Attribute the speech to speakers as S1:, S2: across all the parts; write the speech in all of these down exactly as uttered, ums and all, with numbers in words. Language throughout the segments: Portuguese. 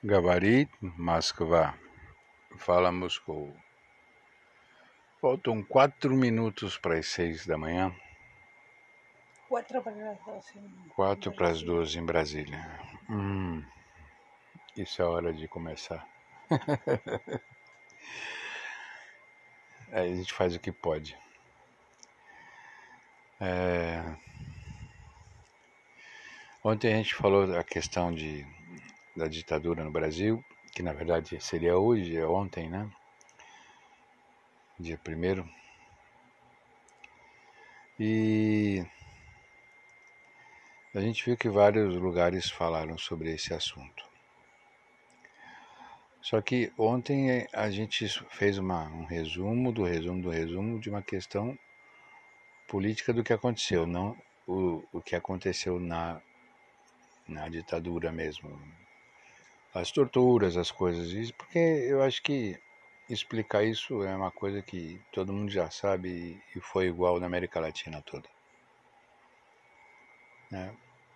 S1: Gabarito, Moskva. Fala, Moscou. Faltam quatro minutos para as seis da manhã.
S2: Quatro para as doze.
S1: Quatro para as doze em Brasília. Hum, isso é hora de começar. Aí a gente faz o que pode. É... Ontem a gente falou da questão de, da ditadura no Brasil, que na verdade seria hoje, é ontem, né? Dia primeiro. E a gente viu que vários lugares falaram sobre esse assunto. Só que ontem a gente fez uma, um resumo do resumo do resumo de uma questão política do que aconteceu, não o, o que aconteceu na, na ditadura mesmo. As torturas, as coisas, isso, porque eu acho que explicar isso é uma coisa que todo mundo já sabe e foi igual na América Latina toda. Né?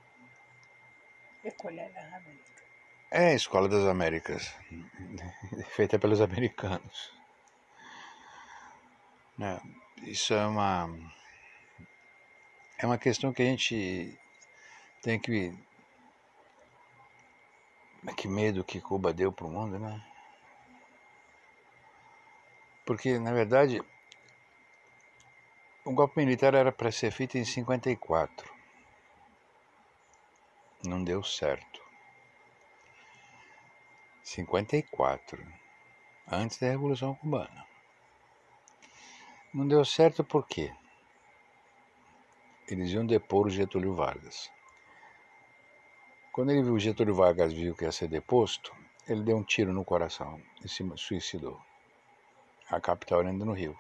S2: Escola das Américas.
S1: É a Escola das Américas, feita pelos americanos. Né? Isso é uma é uma questão que a gente tem que que medo que Cuba deu para o mundo, né? Porque na verdade o golpe militar era para ser feito em cinquenta e quatro. Não deu certo. cinquenta e quatro, antes da Revolução Cubana. Não deu certo por quê? Eles iam depor o Getúlio Vargas. Quando ele viu o Getúlio Vargas viu que ia ser deposto, ele deu um tiro no coração e se suicidou. A capital era ainda no Rio.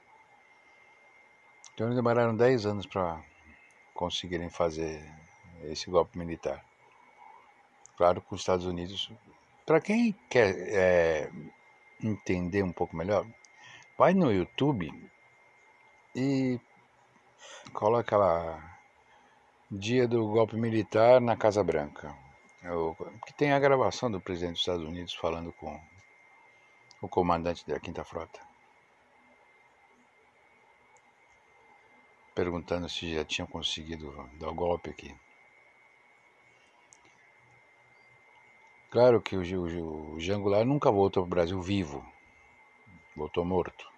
S1: Então eles demoraram dez anos para conseguirem fazer esse golpe militar. Claro que os Estados Unidos... Para quem quer é, entender um pouco melhor, vai no YouTube e coloca lá dia do golpe militar na Casa Branca. Que tem a gravação do presidente dos Estados Unidos falando com o comandante da Quinta Frota. Perguntando se já tinham conseguido dar o golpe aqui. Claro que o, o, o Jango Goulart nunca voltou para o Brasil vivo. Voltou morto.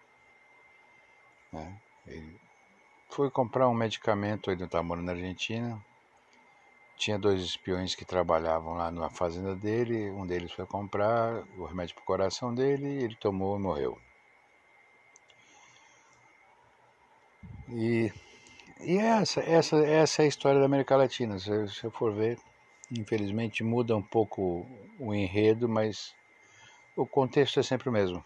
S1: Né? Ele foi comprar um medicamento, ele estava morando na Argentina. Tinha dois espiões que trabalhavam lá na fazenda dele. Um deles foi comprar o remédio para o coração dele, ele tomou e morreu. E, e essa, essa, essa é a história da América Latina. Se você for ver, infelizmente muda um pouco o enredo, mas o contexto é sempre o mesmo.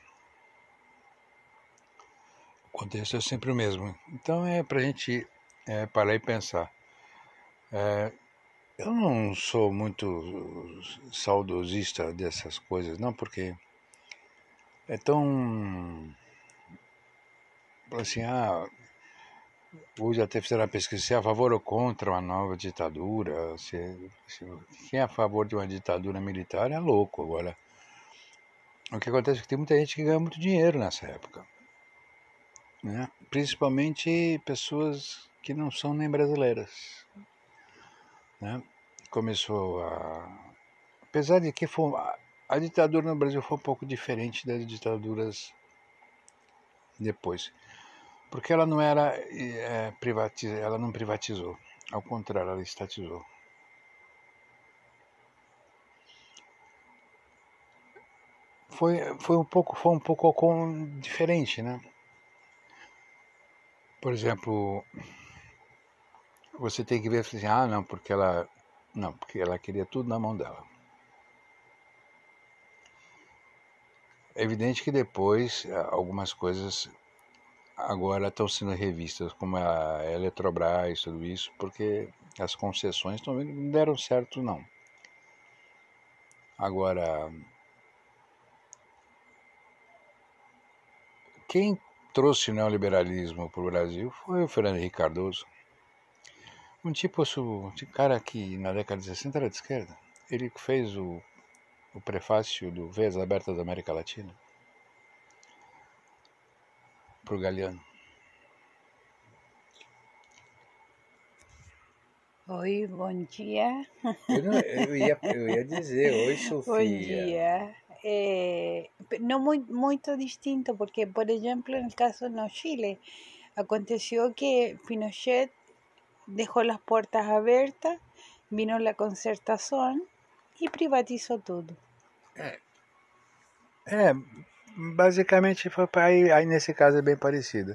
S1: O contexto é sempre o mesmo. Então é para a gente é, parar e pensar. É, eu não sou muito saudosista dessas coisas, não, porque é tão... Assim, ah, hoje até fizeram uma pesquisa se é a favor ou contra uma nova ditadura. Se, se, quem é a favor de uma ditadura militar é louco. Agora, o que acontece é que tem muita gente que ganha muito dinheiro nessa época. Né? Principalmente pessoas que não são nem brasileiras. Né? Começou a... Apesar de que foi, a, a ditadura no Brasil foi um pouco diferente das ditaduras depois. Porque ela não era é, privatiza, ela não privatizou. Ao contrário, ela estatizou. Foi, foi um pouco, foi um pouco diferente, né? Por exemplo, você tem que ver assim, ah, não, porque ela, não, porque ela queria tudo na mão dela. É evidente que depois algumas coisas agora estão sendo revistas, como a Eletrobras, tudo isso, porque as concessões também não deram certo, não. Agora, quem trouxe o neoliberalismo para o Brasil foi o Fernando Henrique Cardoso. Um tipo, um cara que na década de sessenta era de esquerda. Ele fez o, o prefácio do Veias Abertas da América Latina? Pro Galeano.
S2: Oi, bom dia.
S1: Eu, não, eu, ia, eu ia dizer, oi,
S2: Bom
S1: Sofia.
S2: dia. Eh, pe- no muy, muito distinto, porque, por ejemplo, en el caso no Chile, aconteció que Pinochet dejó las puertas abiertas, vino la concertación y privatizó tudo.
S1: É, basicamente foi pra aí, aí nesse caso é bem parecido.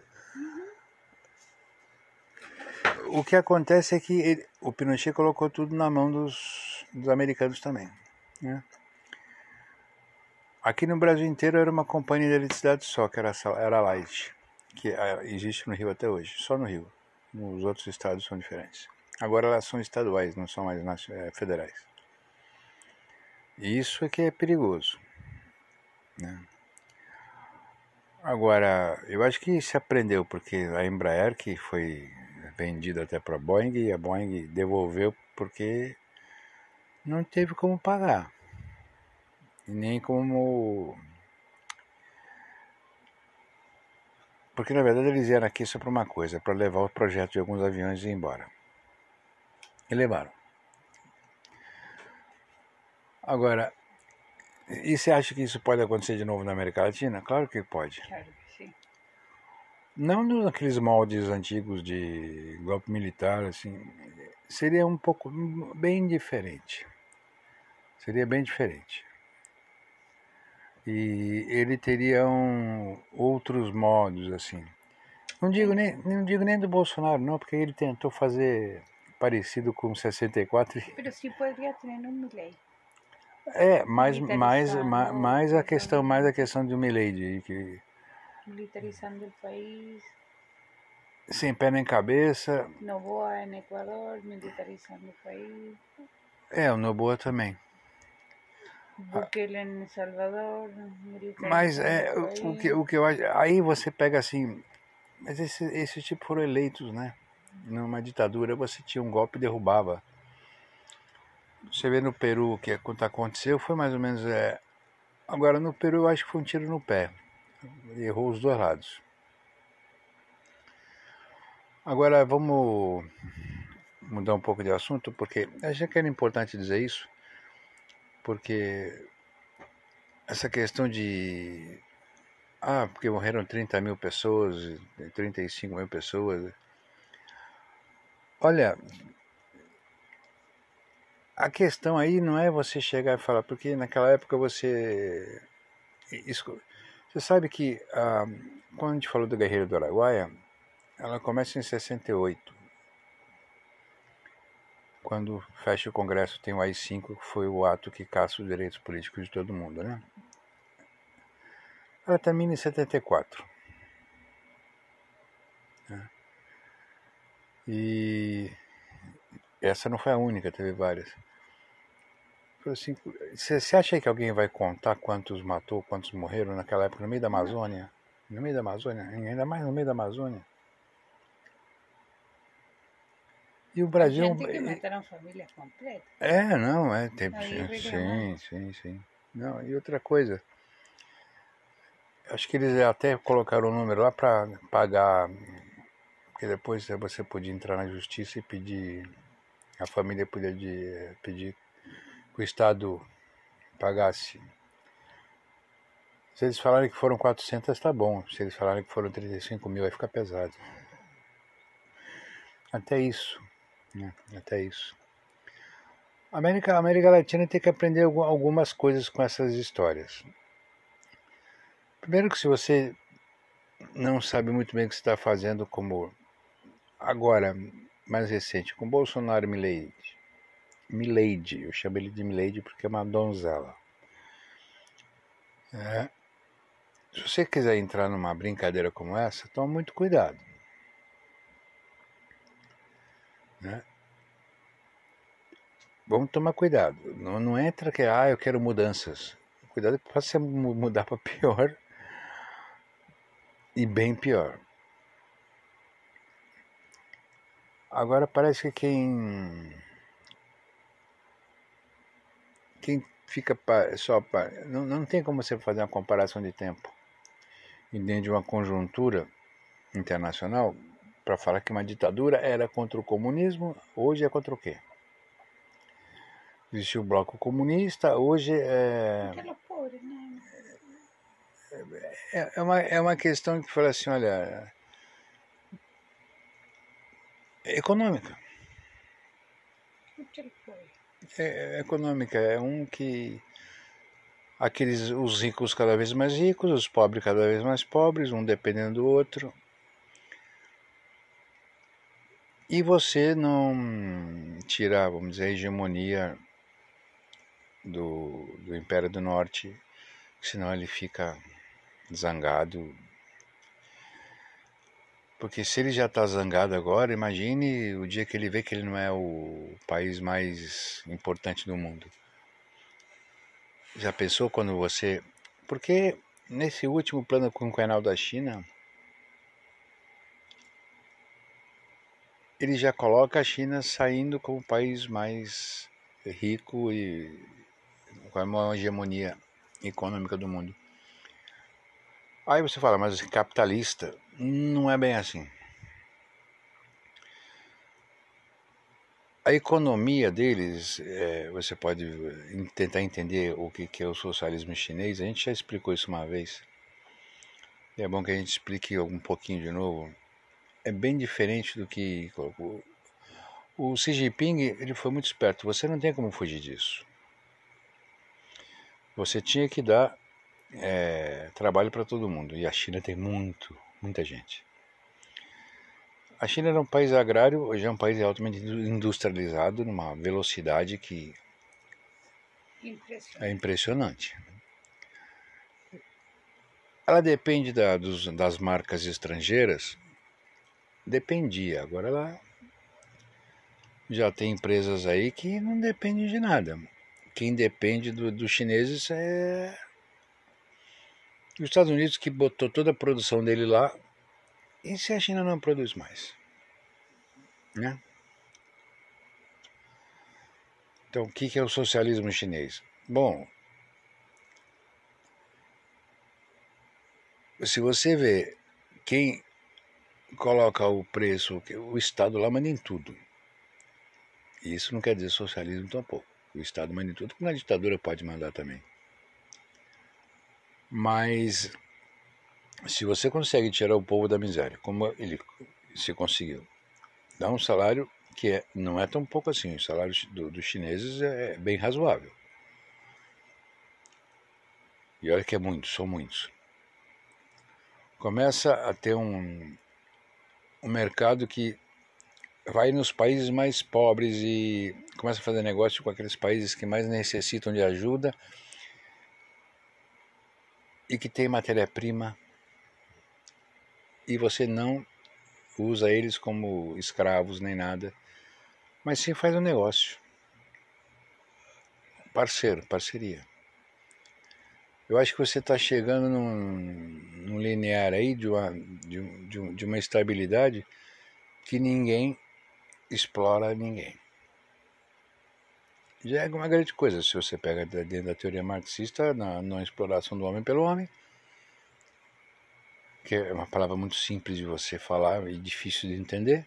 S1: O que acontece é que ele, o Pinochet colocou tudo na mão dos, dos americanos também, né? Aqui no Brasil inteiro era uma companhia de eletricidade só, que era, era a Light, que existe no Rio até hoje, só no Rio. Nos outros estados são diferentes. Agora elas são estaduais, não são mais é, federais. E isso é que é perigoso, né? Agora, eu acho que se aprendeu, porque a Embraer, que foi vendida até para a Boeing, e a Boeing devolveu porque não teve como pagar. E nem como... Porque na verdade eles vieram aqui só para uma coisa, para levar o projeto de alguns aviões e ir embora. E levaram. Agora, e você acha que isso pode acontecer de novo na América Latina? Claro que pode.
S2: Claro que sim.
S1: Não naqueles moldes antigos de golpe militar, assim. Seria um pouco, bem diferente. Seria bem diferente. E ele teria um, outros modos, assim. Não digo, nem, não digo nem do Bolsonaro, não, porque ele tentou fazer parecido com sessenta e quatro.
S2: Pero sí podría tener un Milei.
S1: É, mais, mais, mais, mais a questão, mais a questão de Milei, que
S2: militarizando el país.
S1: Sem pé nem cabeça.
S2: Noboa en Ecuador, militarizando el país.
S1: É, o Noboa também.
S2: Bukele em El Salvador, militarizando
S1: Mas é,
S2: o país.
S1: o que, o que eu acho. Aí você pega assim. Mas esse, esse tipo foram eleitos, né? Numa ditadura você tinha um golpe e derrubava. Você vê no Peru o que aconteceu, foi mais ou menos. É... Agora no Peru eu acho que foi um tiro no pé. Errou os dois lados. Agora vamos mudar um pouco de assunto, porque achei que era importante dizer isso, porque essa questão de ah, porque morreram trinta mil pessoas, trinta e cinco mil pessoas. Olha, a questão aí não é você chegar e falar, porque naquela época você... Você sabe que ah, quando a gente falou do Guerreiro do Araguaia, ela começa em sessenta e oito. Quando fecha o Congresso tem o A I cinco, que foi o ato que caça os direitos políticos de todo mundo, né? Ela termina em setenta e quatro. Né? E essa não foi a única, teve várias. Assim, você acha que alguém vai contar quantos matou, quantos morreram naquela época no meio da Amazônia? No meio da Amazônia, ainda mais no meio da Amazônia. E o Brasil...
S2: Hay gente que mataram famílias completas.
S1: É, não, é... Tem,
S2: sim,
S1: sim, sim. Não, e outra coisa, acho que eles até colocaram o número lá para pagar, porque depois você podia entrar na justiça e pedir, a família podia de, pedir que o Estado pagasse. Se eles falarem que foram quatrocentas, tá bom. Se eles falarem que foram trinta e cinco mil, vai ficar pesado. Até isso. Né? Até isso. A América, a América Latina tem que aprender algumas coisas com essas histórias. Primeiro que se você não sabe muito bem o que você está fazendo, como agora, mais recente, com Bolsonaro e Milei. Milady, eu chamo ele de Milady porque é uma donzela. É. Se você quiser entrar numa brincadeira como essa, toma muito cuidado. Né? Vamos tomar cuidado. Não, não entra que, ah, eu quero mudanças. Cuidado que pode ser mudar para pior e bem pior. Agora parece que quem, quem fica pa, só pa, não, não tem como você fazer uma comparação de tempo e dentro de uma conjuntura internacional para falar que uma ditadura era contra o comunismo, hoje é contra o quê? Existiu o bloco comunista, hoje é...
S2: Que loucura, né?
S1: É, é, uma, é uma questão que fala assim, olha, é econômica.
S2: Que loucura.
S1: É, é econômica, é um que aqueles, os ricos cada vez mais ricos, os pobres cada vez mais pobres, um dependendo do outro. E você não tirar, vamos dizer, a hegemonia do, do Império do Norte, senão ele fica zangado. Porque se ele já está zangado agora, imagine o dia que ele vê que ele não é o país mais importante do mundo. Já pensou quando você... Porque nesse último plano quinquenal da China, ele já coloca a China saindo como o país mais rico e com a maior hegemonia econômica do mundo. Aí você fala, mas capitalista não é bem assim. A economia deles, é, você pode tentar entender o que, que é o socialismo chinês. A gente já explicou isso uma vez. E é bom que a gente explique um pouquinho de novo. É bem diferente do que... O, o Xi Jinping, ele foi muito esperto. Você não tem como fugir disso. Você tinha que dar é, trabalho para todo mundo. E a China tem muito, muita gente. A China era um país agrário, hoje é um país altamente industrializado, numa velocidade que é impressionante. Ela depende da, dos, das marcas estrangeiras, dependia. Agora ela já tem empresas aí que não dependem de nada. Quem depende do, dos chineses é os Estados Unidos, que botou toda a produção dele lá. E se a China não produz mais? Né? Então, o que é o socialismo chinês? Bom, se você vê quem coloca o preço, o Estado lá manda em tudo. E isso não quer dizer socialismo tampouco. O Estado manda em tudo, como a ditadura pode mandar também. Mas se você consegue tirar o povo da miséria, como ele se conseguiu, dá um salário que é, não é tão pouco assim. O salário do, dos chineses é bem razoável. E olha que é muito, são muitos. Começa a ter um, um mercado que vai nos países mais pobres e começa a fazer negócio com aqueles países que mais necessitam de ajuda e que tem matéria-prima e você não usa eles como escravos nem nada, mas sim faz um negócio. Parceiro, parceria. Eu acho que você está chegando num, num linear aí de uma, de, de, de uma estabilidade que ninguém explora ninguém. Já é uma grande coisa se você pega dentro da teoria marxista, na não exploração do homem pelo homem, que é uma palavra muito simples de você falar e difícil de entender.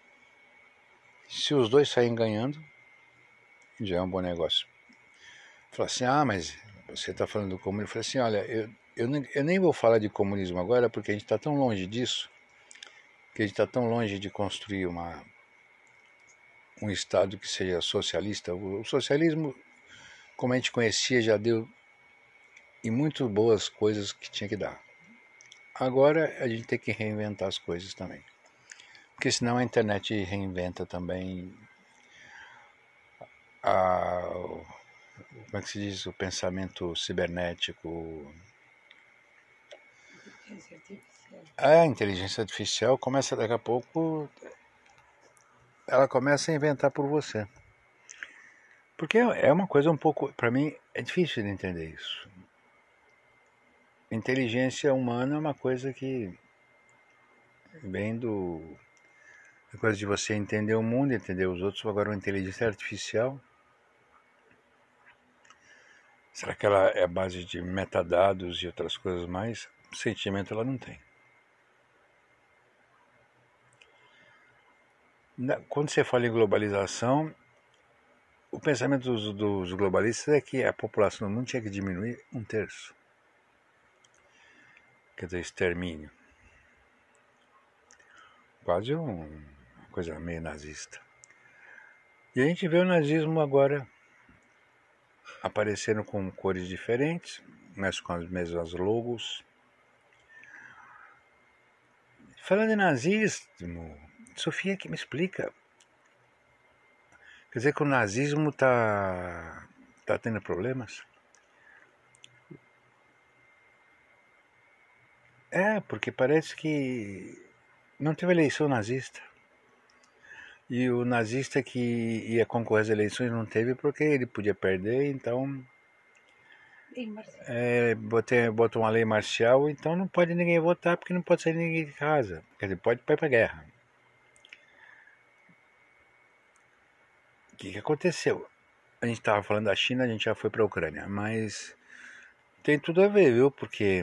S1: Se os dois saírem ganhando, já é um bom negócio. Fala assim, ah, mas você está falando do comunismo. Eu falei assim, olha, eu, eu, eu nem vou falar de comunismo agora, porque a gente está tão longe disso, que a gente está tão longe de construir uma, um Estado que seja socialista. O socialismo, como a gente conhecia, já deu em muito boas coisas que tinha que dar. Agora a gente tem que reinventar as coisas também. Porque senão a internet reinventa também a, como é que se diz, o pensamento cibernético. A inteligência artificial começa daqui a pouco, ela começa a inventar por você. Porque é uma coisa um pouco, para mim, é difícil de entender isso. Inteligência humana é uma coisa que vem do... a coisa de você entender o mundo, entender os outros. Agora, uma inteligência artificial Será que ela é a base de metadados e outras coisas mais? Sentimento ela não tem. Quando você fala em globalização, o pensamento dos, dos globalistas é que a população do mundo tinha que diminuir um terço. Quer dizer, extermínio. Quase um, uma coisa meio nazista. E a gente vê o nazismo agora aparecendo com cores diferentes, mas com as mesmas logos. Falando em nazismo, Sofia que me explica. Quer dizer que o nazismo está tá tendo problemas? É, porque parece que não teve eleição nazista. E o nazista que ia concorrer às eleições não teve porque ele podia perder, então é, botou, botou uma lei marcial, então não pode ninguém votar porque não pode sair ninguém de casa. Quer dizer, pode ir para a guerra. O que, que aconteceu? A gente estava falando da China, a gente já foi para a Ucrânia, mas tem tudo a ver, viu? Porque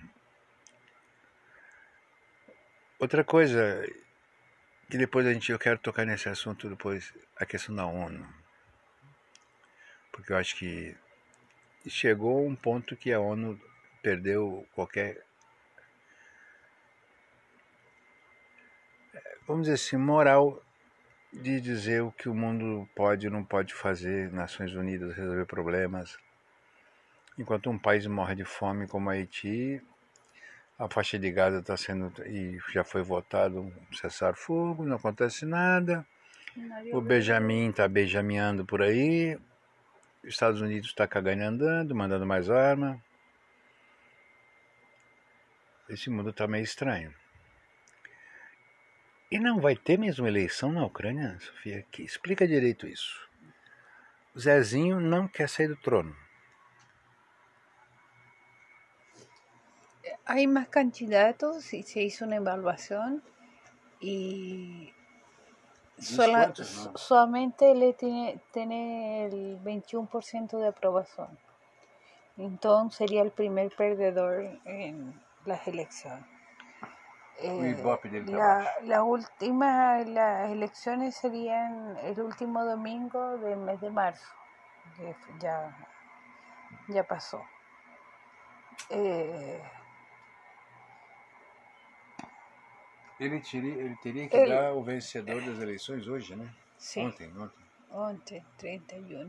S1: outra coisa que depois a gente, eu quero tocar nesse assunto depois, a questão da ONU. Porque eu acho que chegou um ponto que a ONU perdeu qualquer, vamos dizer assim, moral de dizer o que o mundo pode e não pode fazer, Nações Unidas resolver problemas. Enquanto um país morre de fome como Haiti, a faixa de Gaza está sendo, e já foi votado um cessar-fogo, não acontece nada. O Benjamin está benjaminando por aí. Os Estados Unidos está cagando e andando, mandando mais arma. Esse mundo está meio estranho. E não vai ter mesmo eleição na Ucrânia, Sofia? Que explica direito isso. O Zezinho não quer sair do trono.
S2: Hay más candidatos y se hizo una evaluación y sola, no? solamente él tiene, tiene el veintiuno por ciento de aprobación. Entonces sería el primer perdedor en las elecciones. Eh, la, la última, las elecciones serían el último domingo del mes de marzo. Ya, ya pasó. Eh,
S1: Ele, teria, ele teria que ele, dar o vencedor das eleições hoje, né?
S2: Sim.
S1: Ontem, ontem.
S2: Ontem, trinta e um.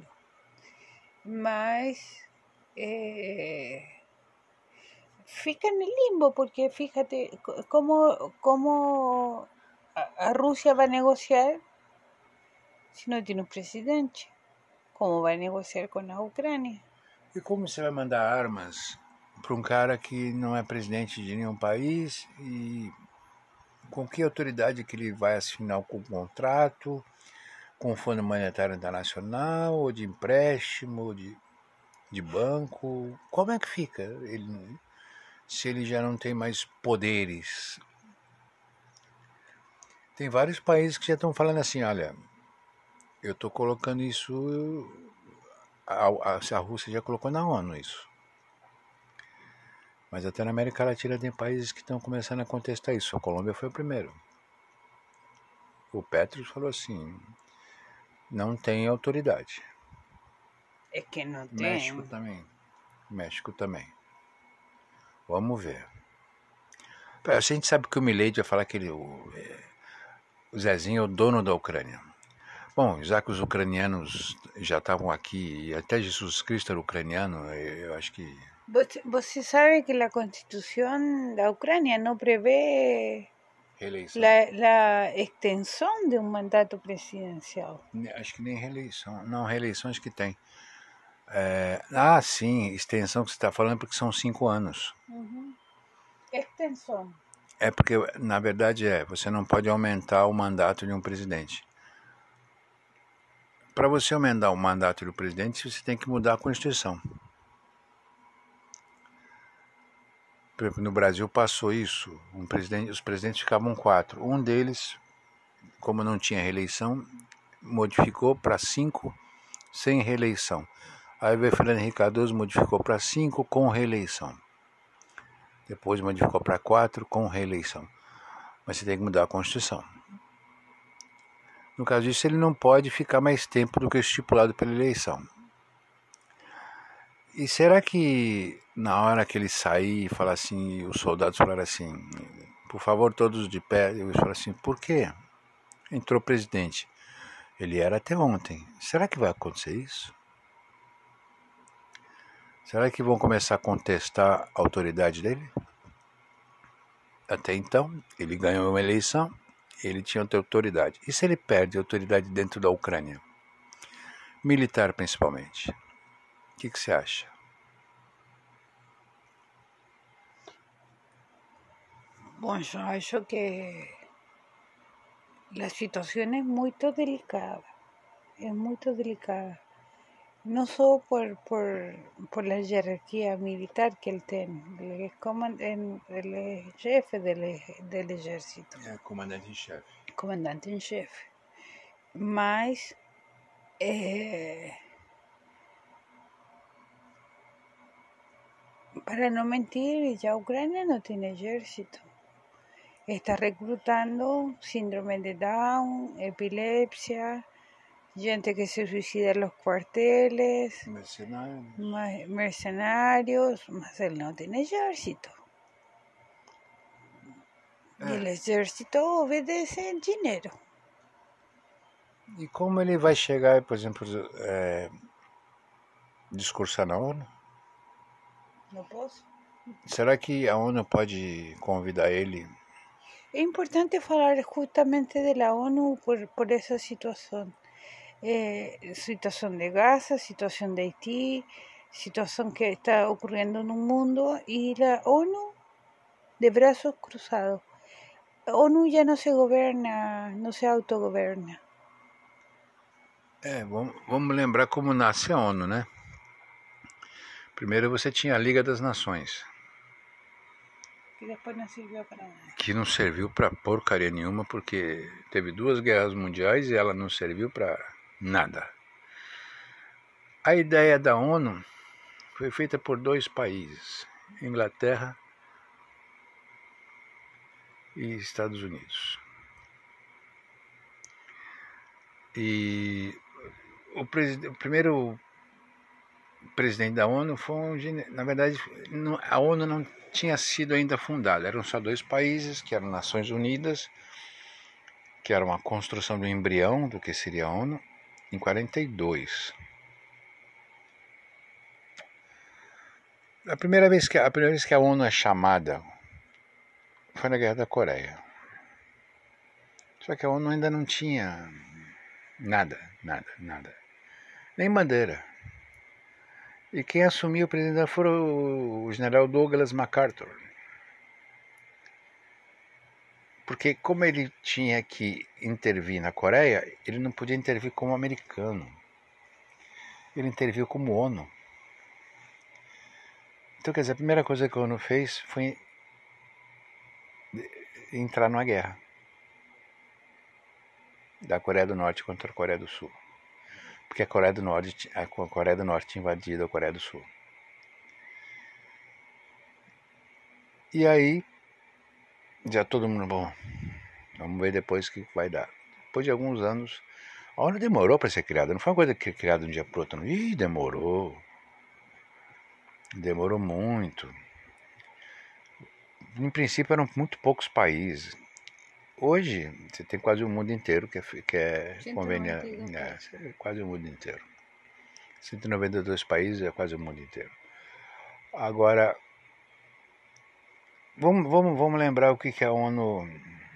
S2: Mas eh, fica en el limbo, porque fíjate cómo, cómo a Rusia va a negociar si no tiene un presidente. ¿Cómo va a negociar con la Ucrânia?
S1: E como você vai mandar armas para um cara que não é presidente de nenhum país e com que autoridade que ele vai assinar com o contrato, com o Fundo Monetário Internacional, ou de empréstimo, ou de, de banco? Como é que fica ele, se ele já não tem mais poderes? Tem vários países que já estão falando assim, olha, eu estou colocando isso, a, a, a Rússia já colocou na ONU isso. Mas até na América Latina tem países que estão começando a contestar isso. A Colômbia foi o primeiro. O Petro falou assim, não tem autoridade.
S2: É que não tem.
S1: México também. México também. Vamos ver. A gente sabe que o Milei vai falar que ele, o, o Zezinho é o dono da Ucrânia. Bom, já que os ucranianos já estavam aqui, e até Jesus Cristo era ucraniano, eu acho que...
S2: Você, você sabe que a Constituição da Ucrânia não prevê a extensão de um mandato presidencial.
S1: Acho que nem reeleição. Não, reeleição acho que tem. É, ah, sim, extensão que você está falando porque são cinco anos.
S2: Uhum. Extensão.
S1: É porque, na verdade, é, você não pode aumentar o mandato de um presidente. Para você aumentar o mandato do presidente, você tem que mudar a Constituição. Por exemplo, no Brasil passou isso, um presidente, os presidentes ficavam quatro. Um deles, como não tinha reeleição, modificou para cinco sem reeleição. Aí veio Fernando Henrique Cardoso, modificou para cinco com reeleição. Depois modificou para quatro com reeleição. Mas você tem que mudar a Constituição. No caso disso, ele não pode ficar mais tempo do que estipulado pela eleição. E será que na hora que ele sair e falar assim, os soldados falaram assim, por favor, todos de pé, eles falaram assim, por quê? Entrou o presidente. Ele era até ontem. Será que vai acontecer isso? Será que vão começar a contestar a autoridade dele? Até então, ele ganhou uma eleição, ele tinha outra autoridade. E se ele perde a autoridade dentro da Ucrânia? Militar, principalmente. O que, que você acha?
S2: Bom, yo acho que la situación es muy delicada, es muy delicada. No solo por, por, por la jerarquía militar que él tiene, él es, comand- él es jefe del, del ejército,
S1: É, comandante em chefe.
S2: comandante en jefe. Mas eh, para no mentir, ya Ucrania no tiene ejército. Está reclutando síndrome de Down, epilepsia, gente que se suicida en los cuarteles,
S1: Mercenários.
S2: ma- mercenarios, mas él no tiene ejército. Y el ejército obedece el dinero.
S1: E como ele vai chegar, por exemplo, é, discursar na ONU?
S2: No posso.
S1: Será que a ONU pode convidar ele?
S2: Es importante hablar justamente de la ONU por, por esa situación. Eh, situación de Gaza, situación de Haití, situación que está ocurriendo en un mundo y la ONU de brazos cruzados. La ONU ya no se gobierna, no se autogobierna.
S1: É, vamos, vamos lembrar como nasce a ONU, né? Primeiro você tinha a Liga das Nações,
S2: Que después no sirvió para nada.
S1: que não serviu para porcaria nenhuma, porque teve duas guerras mundiais e ela não serviu para nada. A ideia da ONU foi feita por dois países, Inglaterra e Estados Unidos. E o, o primeiro presidente da ONU foi um, na verdade, a ONU não tinha sido ainda fundada, eram só dois países, que eram Nações Unidas, que era uma construção do embrião do que seria a ONU, em quarenta e dois. A primeira vez que a, primeira vez que a ONU é chamada foi na Guerra da Coreia. Só que a ONU ainda não tinha nada, nada, nada. Nem bandeira. E quem assumiu o presidente foi o general Douglas MacArthur. Porque como ele tinha que intervir na Coreia, ele não podia intervir como americano. Ele interviu como ONU. Então, quer dizer, a primeira coisa que a ONU fez foi entrar numa guerra da Coreia do Norte contra a Coreia do Sul. Porque a Coreia do Norte, a Coreia do Norte tinha invadido a Coreia do Sul. E aí, já todo mundo, bom, vamos ver depois o que vai dar. Depois de alguns anos, a ONU demorou para ser criada, não foi uma coisa que criada de um dia para o outro. Não. Ih, demorou. Demorou muito. Em princípio eram muito poucos países. Hoje, você tem quase o mundo inteiro que é, que é conveniente. É, quase o mundo inteiro. cento e noventa e dois países é quase o mundo inteiro. Agora, vamos, vamos, vamos lembrar o que, que a ONU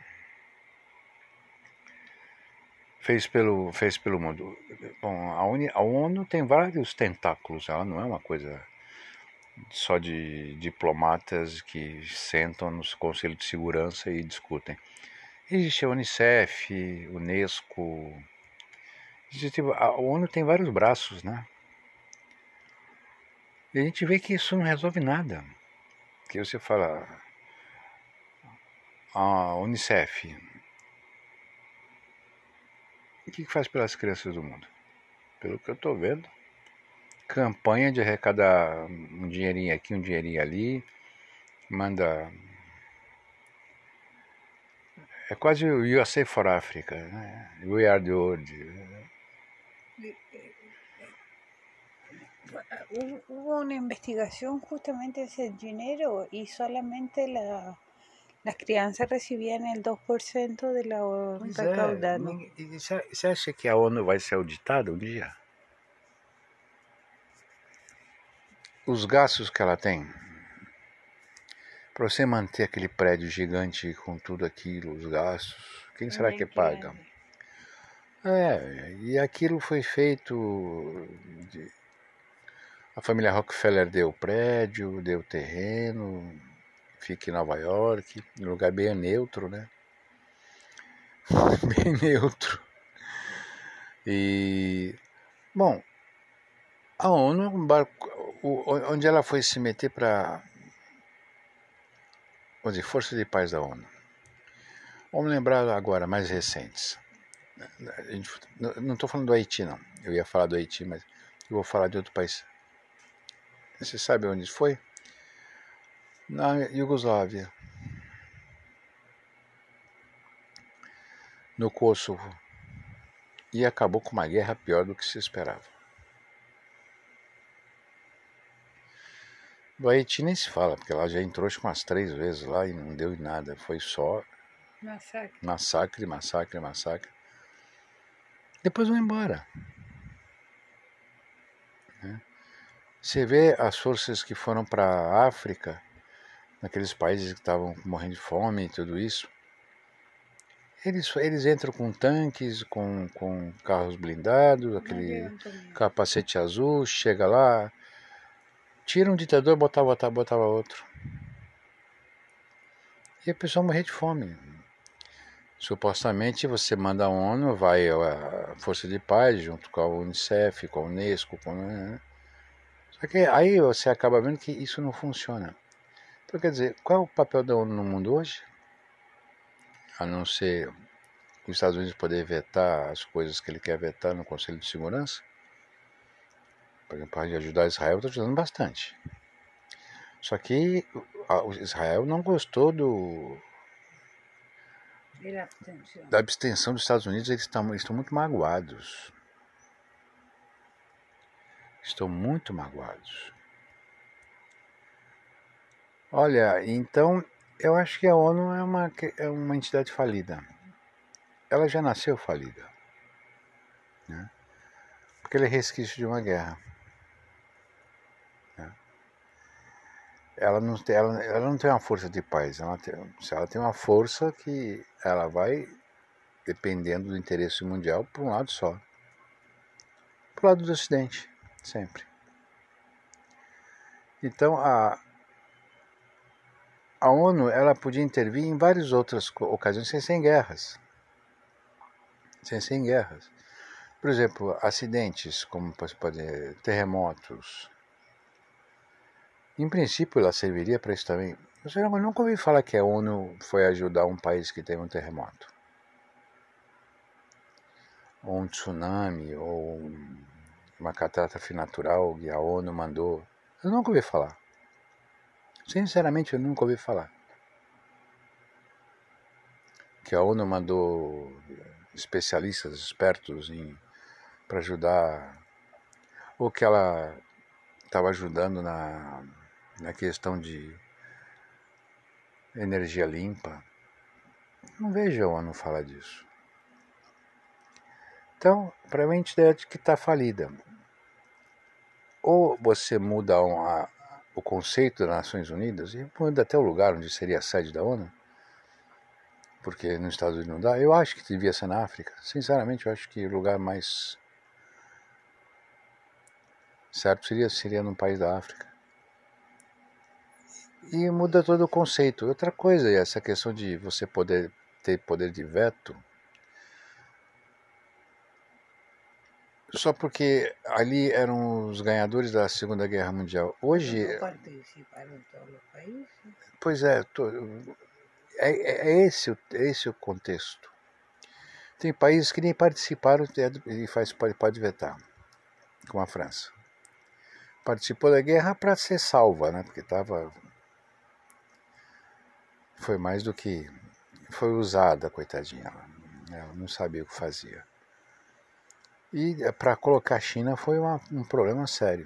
S1: fez pelo, fez pelo mundo. Bom, a, Uni, a ONU tem vários tentáculos, ela não é uma coisa só de diplomatas que sentam no Conselho de Segurança e discutem. Existe a Unicef, Unesco, existe, a ONU tem vários braços, né? E a gente vê que isso não resolve nada. Que você fala, a Unicef, o que faz pelas crianças do mundo? Pelo que eu estou vendo, campanha de arrecadar um dinheirinho aqui, um dinheirinho ali, manda... É quase o U S A for Africa, né? We are the world.
S2: Hubo una investigación justamente de ese dinero y solamente la, las crianças recibían el dos por ciento de la
S1: Pois
S2: recaudada.
S1: é, você acha que a ONU vai ser auditada um dia? Os gastos que ela tem, para você manter aquele prédio gigante com tudo aquilo, os gastos, quem será que paga? É, e aquilo foi feito... De, a família Rockefeller deu o prédio, deu o terreno, fica em Nova York, um lugar bem neutro, né? Bem neutro. E, bom, a ONU, onde ela foi se meter para, vamos dizer, Força de Paz da ONU. Vamos lembrar agora, mais recentes. Não estou falando do Haiti, não. Eu ia falar do Haiti, mas eu vou falar de outro país. Você sabe onde foi? Na Iugoslávia. No Kosovo. E acabou com uma guerra pior do que se esperava. Do Haiti nem se fala, porque ela já entrou acho que umas três vezes lá e não deu em nada. Foi só
S2: massacre,
S1: massacre, massacre, massacre. Depois vão embora. Você vê as forças que foram para a África, naqueles países que estavam morrendo de fome e tudo isso. Eles, eles entram com tanques, com, com carros blindados, aquele capacete azul, chega lá, tira um ditador, botava, botava, botava outro. E a pessoa morrer de fome. Supostamente você manda a ONU, vai a Força de Paz, junto com a Unicef, com a Unesco, com... Só que aí você acaba vendo que isso não funciona. Então, quer dizer, qual é o papel da ONU no mundo hoje? A não ser os Estados Unidos poder vetar as coisas que ele quer vetar no Conselho de Segurança. Por exemplo, para ajudar Israel, está ajudando bastante. Só que o Israel não gostou do, da abstenção dos Estados Unidos. Eles estão, eles estão muito magoados. Estão muito magoados. Olha, então, eu acho que a ONU é uma, é uma entidade falida. Ela já nasceu falida. Né? Porque ela é resquício de uma guerra. Né? Ela, não tem, ela, ela não tem uma força de paz. Ela tem, ela tem uma força que ela vai, dependendo do interesse mundial, para um lado só. Para o lado do Ocidente, sempre. Então, a... A ONU ela podia intervir em várias outras ocasiões sem ser em guerras. Sem ser em guerras. Por exemplo, acidentes, como pode terremotos. Em princípio, ela serviria para isso também. Eu nunca ouvi falar que a ONU foi ajudar um país que teve um terremoto. Ou um tsunami, ou uma catástrofe natural que a ONU mandou. Eu nunca ouvi falar. Sinceramente, eu nunca ouvi falar que a ONU mandou especialistas, expertos para ajudar, ou que ela estava ajudando na, na questão de energia limpa. Não vejo a ONU falar disso. Então, para mim, a entidade que está falida. Ou você muda a, o conceito das Nações Unidas e muda até o lugar onde seria a sede da ONU, porque nos Estados Unidos não dá. Eu acho que devia ser na África. Sinceramente, eu acho que o lugar mais certo seria, seria num país da África. E muda todo o conceito. Outra coisa é essa questão de você poder ter poder de veto. Só porque ali eram os ganhadores da Segunda Guerra Mundial. Hoje...
S2: Não participaram todos os países?
S1: Pois é, é, é, esse, é esse o contexto. Tem países que nem participaram e faz, pode, pode vetar, como a França. participou da guerra para ser salva, né? Porque tava, foi mais do que, foi usada, coitadinha. Ela não sabia o que fazia. E para colocar a China foi uma, um problema sério.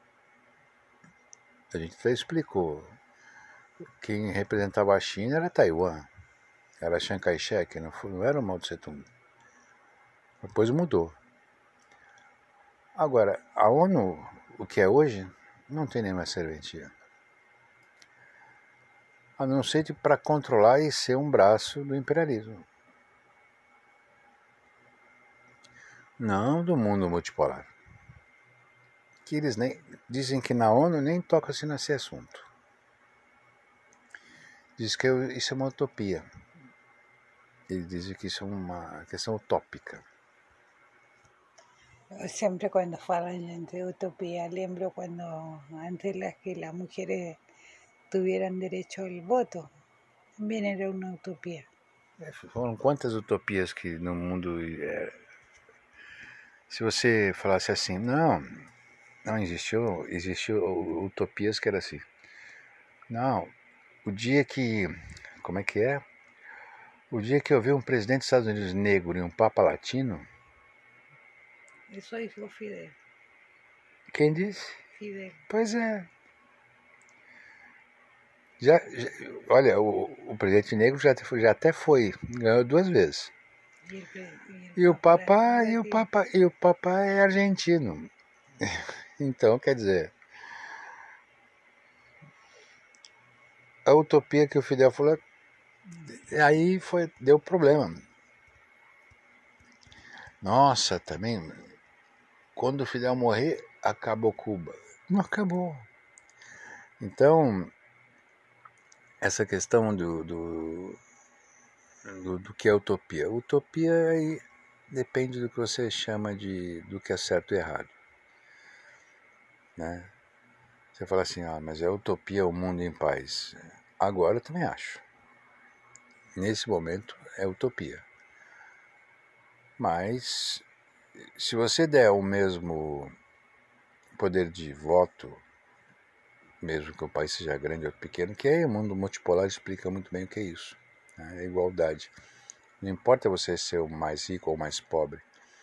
S1: A gente até explicou. Quem representava a China era Taiwan. Era Chiang Kai-shek, não, não era o Mao Tse Tung. Depois mudou. Agora, a ONU, o que é hoje, não tem nenhuma serventia. A não ser para controlar e ser um braço do imperialismo. Não do mundo multipolar. Que eles nem, dizem que na ONU nem toca-se nesse assunto. Diz que isso é uma utopia. Eles dizem que isso é uma questão utópica.
S2: Siempre cuando falan de utopía, lembro cuando antes las que las mujeres tuvieran derecho al voto, también era una utopía.
S1: É, foram quantas utopias que no mundo... É, se você falasse assim, não, não existiu, existiu utopias que era assim. Não, o dia que... Como é que é? O dia que eu vi um presidente dos Estados Unidos negro e um papa latino...
S2: Isso aí foi o Fidel.
S1: Quem disse?
S2: Fidel.
S1: Pois é. Já, já, olha, o, o presidente negro já, já até foi, ganhou duas vezes.
S2: E, el, e, el
S1: e o Papa e o Papa e o Papa é argentino. Então, quer dizer, a utopia que o Fidel falou, aí foi, deu problema. Nossa, também, quando o Fidel morrer, acabou Cuba. Não acabou. Então, essa questão do, do, do, do que é utopia. Utopia aí depende do que você chama de do que é certo e errado. Né? Você fala assim, ah, mas é utopia o mundo em paz. Agora eu também acho. Nesse momento é utopia. Mas se você der o mesmo poder de voto, mesmo que o país seja grande ou pequeno, que aí o mundo multipolar explica muito bem o que é isso. Né? É igualdade. Não importa você ser o mais rico ou o mais pobre.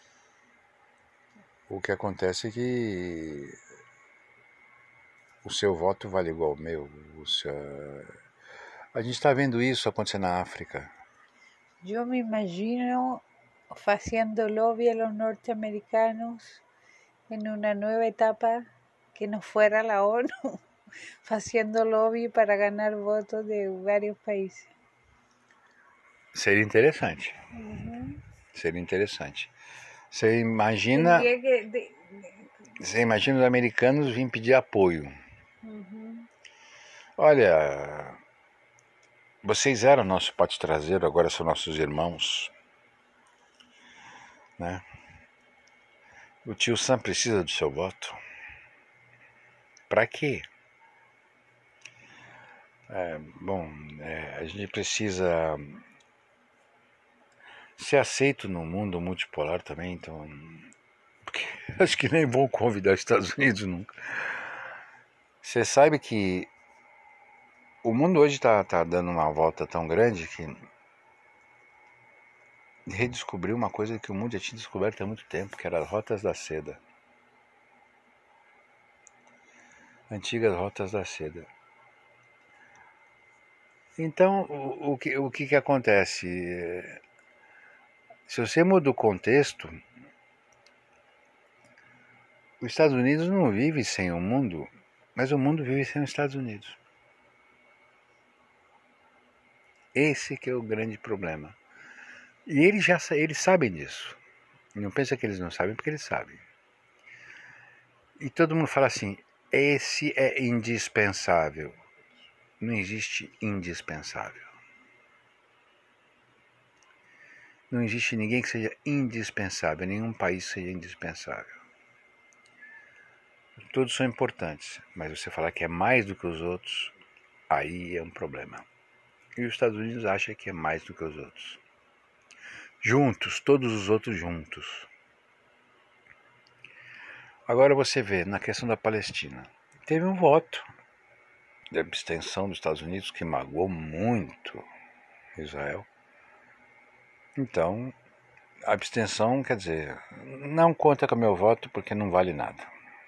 S1: O que acontece é que o seu voto vale igual ao meu. O seu... A gente está vendo isso acontecer na África.
S2: Eu me imagino fazendo lobby a los norteamericanos en una nueva etapa que no fuera la ONU, haciendo lobby para ganar votos de vários países.
S1: Seria interessante.
S2: Uhum.
S1: Seria interessante. Você imagina...
S2: Que de...
S1: Você imagina os americanos virem pedir apoio.
S2: Uhum.
S1: Olha, vocês eram nosso pátio traseiro, agora são nossos irmãos. Né? O tio Sam precisa do seu voto. Para quê? É, bom, é, a gente precisa ser aceito no mundo multipolar também, então... Porque acho que nem vão convidar os Estados Unidos nunca. Você sabe que o mundo hoje está tá dando uma volta tão grande que redescobriu uma coisa que o mundo já tinha descoberto há muito tempo, que era as rotas da seda. Antigas rotas da seda. Então, o, o, que, o que que acontece? Se você muda o contexto, os Estados Unidos não vive sem o mundo, mas o mundo vive sem os Estados Unidos. Esse que é o grande problema. E eles já eles sabem disso. Não pensa que eles não sabem, porque eles sabem. E todo mundo fala assim, esse é indispensável. Não existe indispensável. Não existe ninguém que seja indispensável, nenhum país seja indispensável. Todos são importantes, mas você falar que é mais do que os outros, aí é um problema. E os Estados Unidos acham que é mais do que os outros. Juntos, todos os outros juntos. Agora você vê, na questão da Palestina, teve um voto de abstenção dos Estados Unidos que magoou muito Israel. Então, a abstenção, quer dizer, não conta com o meu voto porque não vale nada.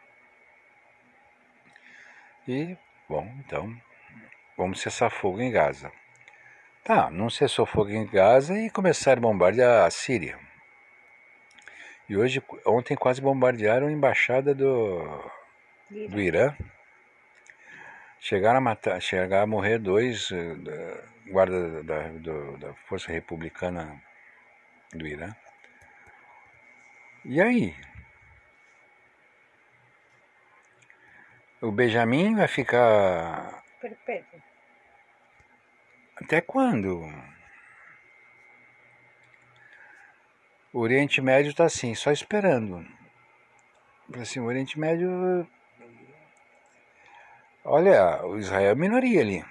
S1: E, bom, então, vamos cessar fogo em Gaza. Tá, não cessou fogo em Gaza e começaram a bombardear a Síria. E hoje, ontem quase bombardearam a embaixada do, do Irã. Chegaram a matar, chegaram a morrer dois uh, guardas da, do, da Força Republicana do Irã. E aí? O Benjamin vai ficar...
S2: Perpétuo.
S1: Até quando? O Oriente Médio está assim, só esperando. Assim, o Oriente Médio... Olha, o Israel é minoria ali.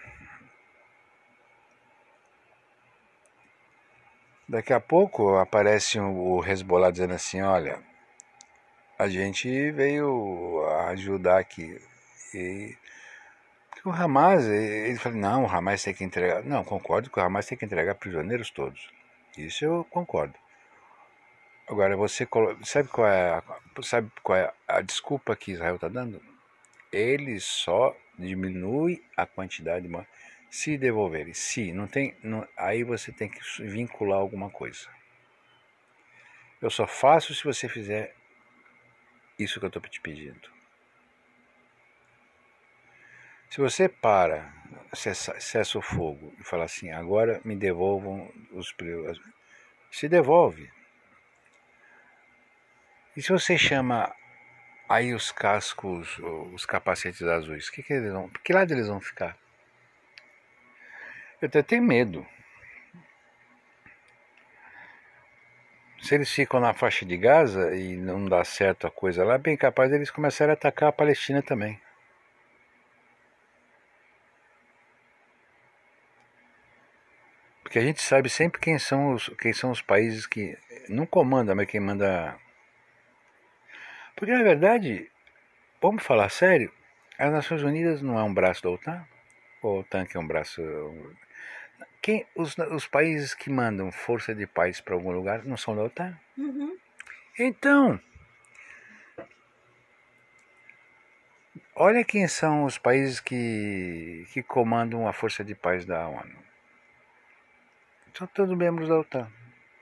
S1: Daqui a pouco aparece o Hezbollah dizendo assim, olha, a gente veio ajudar aqui. E o Hamas, ele fala, não, o Hamas tem que entregar... Não, concordo que o Hamas tem que entregar prisioneiros todos. Isso eu concordo. Agora, você sabe qual é a, sabe qual é a desculpa que Israel está dando? Ele só diminui a quantidade de mortes se devolverem. Se não tem, não, aí você tem que vincular alguma coisa. Eu só faço se você fizer isso que eu estou te pedindo. Se você para, cessa, cessa o fogo e fala assim, agora me devolvam os... Se devolve. E se você chama aí os cascos, os capacetes azuis, que, que, eles vão, que lado eles vão ficar? Eu até tenho medo. Se eles ficam na faixa de Gaza e não dá certo a coisa lá, é bem capaz deles começarem a atacar a Palestina também. Porque a gente sabe sempre quem são os, quem são os países que não comandam, mas quem manda... Porque na verdade, vamos falar sério, as Nações Unidas não é um braço da OTAN? Ou a OTAN que é um braço... Quem, os, os países que mandam força de paz para algum lugar não são da OTAN?
S2: Uhum.
S1: Então, olha quem são os países que, que comandam a força de paz da ONU. São todos membros da OTAN.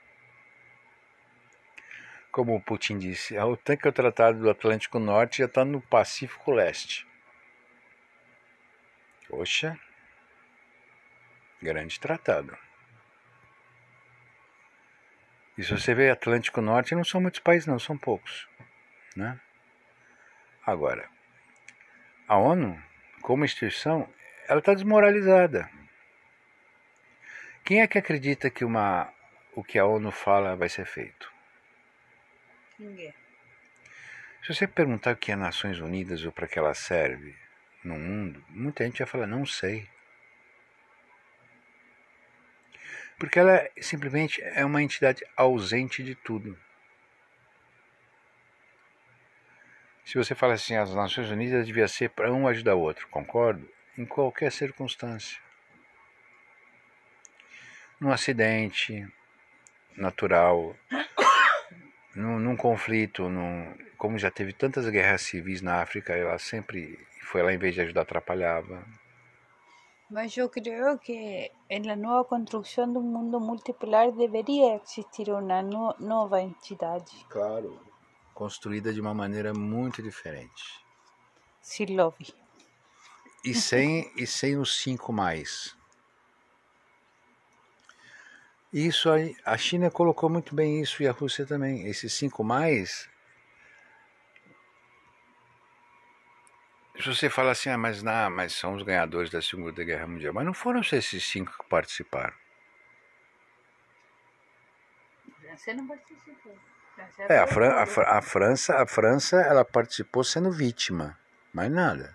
S1: Como o Putin disse, a OTAN, que é o Tratado do Atlântico Norte, já está no Pacífico Leste. Poxa, grande tratado. E se você vê Atlântico Norte, não são muitos países não, são poucos, né? Agora, a ONU, como instituição, ela está desmoralizada. Quem é que acredita que uma, o que a ONU fala vai ser feito?
S2: Ninguém.
S1: Se você perguntar o que é Nações Unidas ou para que ela serve no mundo, muita gente vai falar, não sei. Porque ela simplesmente é uma entidade ausente de tudo. Se você fala assim, as Nações Unidas devia ser para um ajudar o outro, concordo? Em qualquer circunstância. Num acidente natural, num, num conflito, num, como já teve tantas guerras civis na África, ela sempre foi lá, em vez de ajudar, atrapalhava.
S2: Mas yo creo que en la nueva construcción de un mundo multipolar debería existir una no- nueva entidad,
S1: Claro. Construída de uma maneira muito diferente.
S2: sin lobby.
S1: E sem, e sem os cinco mais. Isso aí, a China colocou muito bem isso e a Rússia também. Esses cinco mais. Se você fala assim, ah, mas, não, mas são os ganhadores da Segunda Guerra Mundial. Mas não foram só esses cinco que participaram.
S2: Francia no participó. Francia
S1: É, a,
S2: fue
S1: Fran, a,
S2: puro.
S1: Fra- a França, a França, ela participou sendo vítima. Mais nada.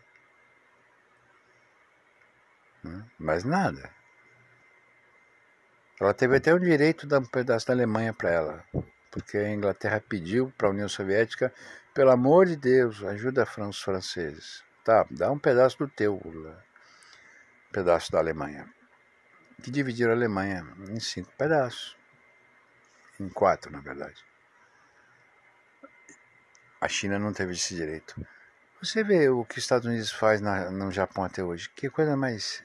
S1: Né? Mais nada. Ela teve até o direito de dar um pedaço da Alemanha para ela. porque a Inglaterra pediu para a União Soviética, pelo amor de Deus, ajuda os franceses. Tá, dá um pedaço do teu, um pedaço da Alemanha. Que dividiram a Alemanha em cinco pedaços. Em quatro, na verdade. A China não teve esse direito. Você vê o que os Estados Unidos faz na, no Japão até hoje. Que coisa mais...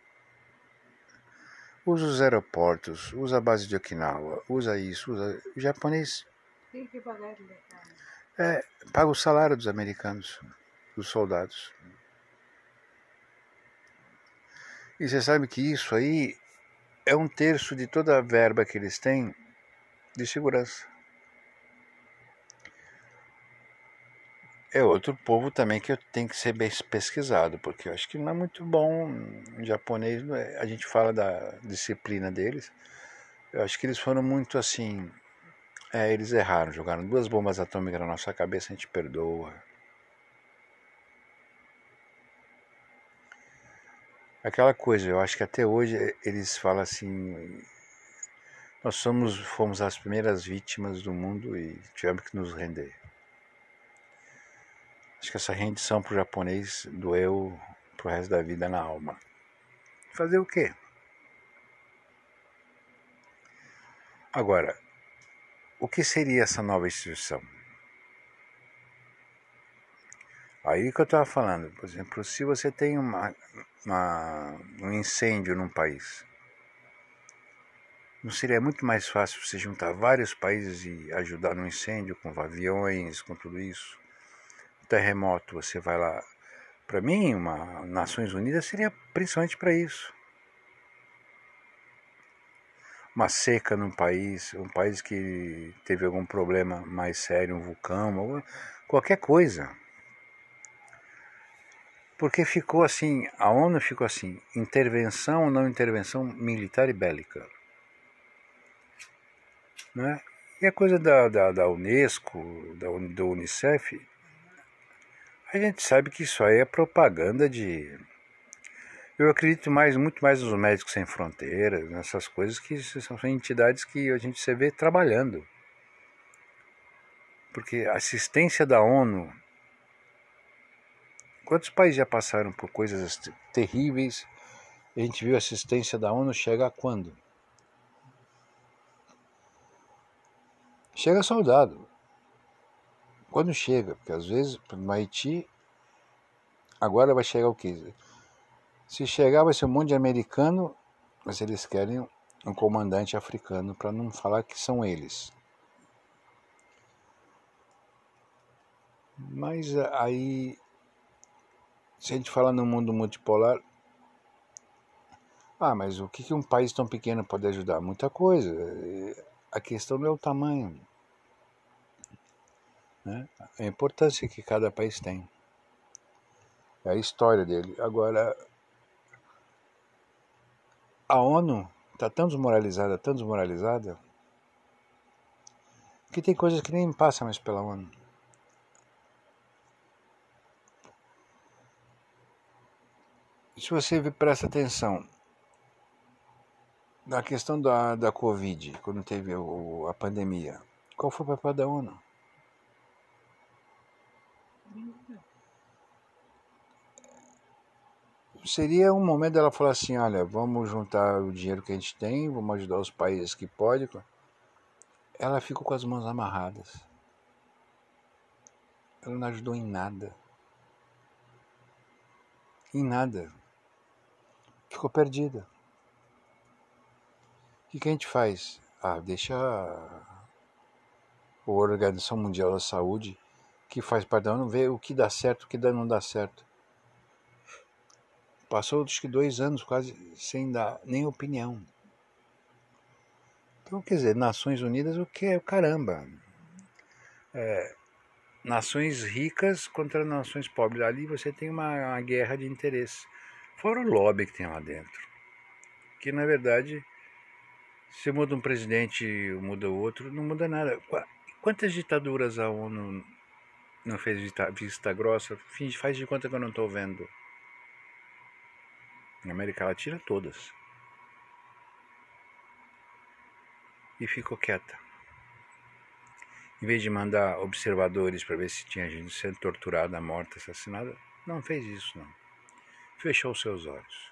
S1: Usa os aeroportos, usa a base de Okinawa, usa isso, usa... O japonês...
S2: Tem que pagar.
S1: É, paga o salário dos americanos, dos soldados. E você sabe que isso aí é um terço de toda a verba que eles têm de segurança. É outro povo também que tem que ser bem pesquisado, porque eu acho que não é muito bom em japonês. A gente fala da disciplina deles. Eu acho que eles foram muito assim. É, eles erraram, jogaram duas bombas atômicas na nossa cabeça, a gente perdoa. Aquela coisa, eu acho que até hoje eles falam assim. Nós somos, fomos as primeiras vítimas do mundo e tivemos que nos render. Acho que essa rendição pro japonês doeu pro resto da vida na alma. Fazer o quê? Agora, o que seria essa nova instituição? Aí que eu estava falando, por exemplo, se você tem uma, uma, um incêndio num país, não seria muito mais fácil você juntar vários países e ajudar no incêndio com aviões, com tudo isso? Terremoto, você vai lá. Para mim, uma Nações Unidas seria principalmente para isso. Uma seca num país, um país que teve algum problema mais sério, um vulcão, qualquer coisa. Porque ficou assim, a ONU ficou assim, intervenção ou não intervenção militar e bélica. Né? E a coisa da, da, da Unesco, da, do Unicef, a gente sabe que isso aí é propaganda de... Eu acredito mais, muito mais nos Médicos Sem Fronteiras, nessas coisas que são entidades que a gente se vê trabalhando. Porque a assistência da ONU... Quantos países já passaram por coisas terríveis? A gente viu a assistência da ONU chegar quando? Chega soldado. Quando chega, porque às vezes no Haiti, agora vai chegar o quê? Se chegar vai ser um monte de americano, mas eles querem um comandante africano para não falar que são eles. Mas aí, se a gente falar no mundo multipolar, ah, mas o que um país tão pequeno pode ajudar? Muita coisa. A questão não é o tamanho, né? A importância que cada país tem. É a história dele. Agora, a ONU está tão desmoralizada, tão desmoralizada, que tem coisas que nem passam mais pela ONU. Se você presta atenção na questão da, da Covid, quando teve o, a pandemia, qual foi o papel da ONU? Seria um momento dela falar assim, olha, vamos juntar o dinheiro que a gente tem, vamos ajudar os países que podem. Ela ficou com as mãos amarradas. Ela não ajudou em nada. Em nada. Ficou perdida. O que, que a gente faz? Ah, deixa a Organização Mundial da Saúde, que faz parte da ONU, ver o que dá certo, o que não dá certo. Passou acho que dois anos quase sem dar nem opinião. Então, quer dizer, Nações Unidas, o que é? Caramba. É, nações ricas contra nações pobres. Ali você tem uma, uma guerra de interesse. Fora o lobby que tem lá dentro. Que, na verdade, se muda um presidente, muda o outro, não muda nada. Quantas ditaduras a ONU não fez vista, vista grossa? Faz de conta que eu não estou vendo. Na América Latina, todas. E ficou quieta. em vez de mandar observadores para ver se tinha gente sendo torturada, morta, assassinada, não fez isso, não. Fechou seus olhos.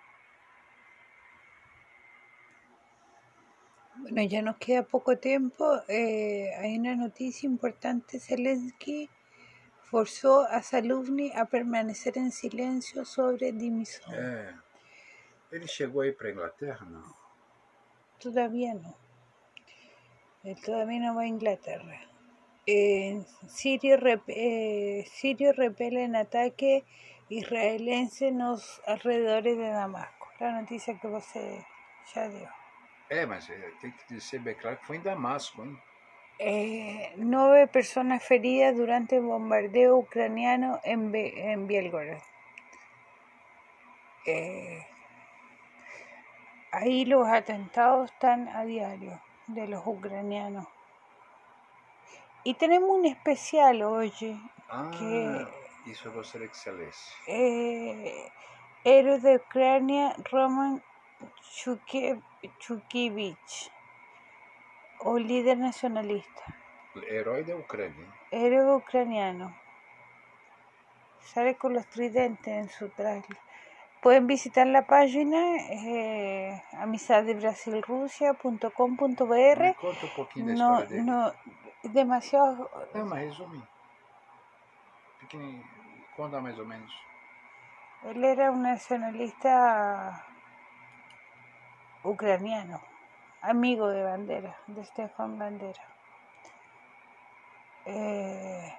S2: Bueno, ya nos queda poco tiempo. Eh, hay una noticia importante. Zelensky forzó a Saluvni a permanecer en silencio sobre dimisión.
S1: É, ele chegou aí para a Inglaterra, não?
S2: Todavía no. Él todavía no va a Inglaterra. Eh, Sirio, rep eh, Sirio repele en ataque israelense en los alrededores de Damasco. La noticia que você já deu.
S1: É, mas tem que ser bem claro que foi em Damasco, hein?
S2: Eh, nueve personas feridas durante el bombardeo ucraniano en, Be en Bielgorod. Eh, ahí los atentados están a diario de los ucranianos. Y tenemos un especial hoy
S1: Ah,
S2: que
S1: isso eu gostaria que você lesse.
S2: eh, héroe de Ucrania Roman Chukevich, o líder nacionalista.
S1: Herói da Ucrânia.
S2: Héroe ucraniano. Sale con los tridentes en su traje. Pueden visitar la página eh, amisadebrasilrusia punto com punto b r.
S1: Conta um pouquinho da
S2: No,
S1: história dele.
S2: no, demasiado.
S1: Não, mas resume. Pequenininho. Conta mais ou menos.
S2: Él era un nacionalista ucraniano, amigo de Bandera, de Stefan Bandera. Eh,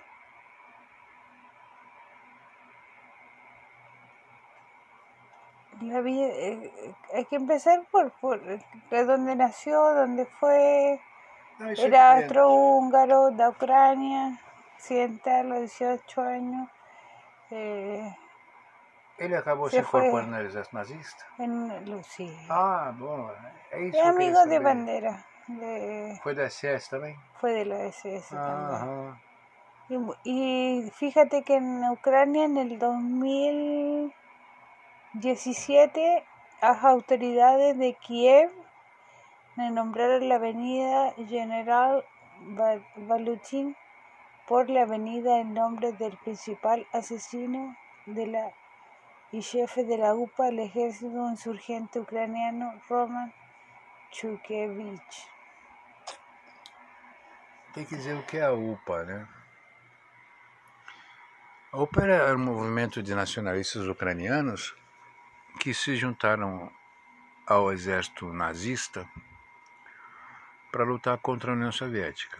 S2: la vida, eh, hay que empezar por, por de dónde nació, dónde fue.
S1: Não, isso
S2: Era
S1: é
S2: austrohúngaro, de Ucrania occidental, a los dieciocho años. Eh,
S1: Ele acabou se,
S2: se fue
S1: incorporando no exército nazista?
S2: en, sí.
S1: Ah, bom. É isso
S2: Es
S1: que eu
S2: amigo
S1: queria
S2: de
S1: saber.
S2: Bandera. De,
S1: Foi da S S também?
S2: fue de la S S también.
S1: Aham.
S2: Y, y fíjate que en Ucrania en el dos mil diecisiete las autoridades de Kiev le nombraron la avenida General Balutin por la avenida en nombre del principal asesino de la y jefe de la U P A, el ejército insurgente ucraniano Roman Chukevich.
S1: Tem que dizer o que é a U P A, né? A U P A era um movimento de nacionalistas ucranianos que se juntaram ao exército nazista para lutar contra a União Soviética.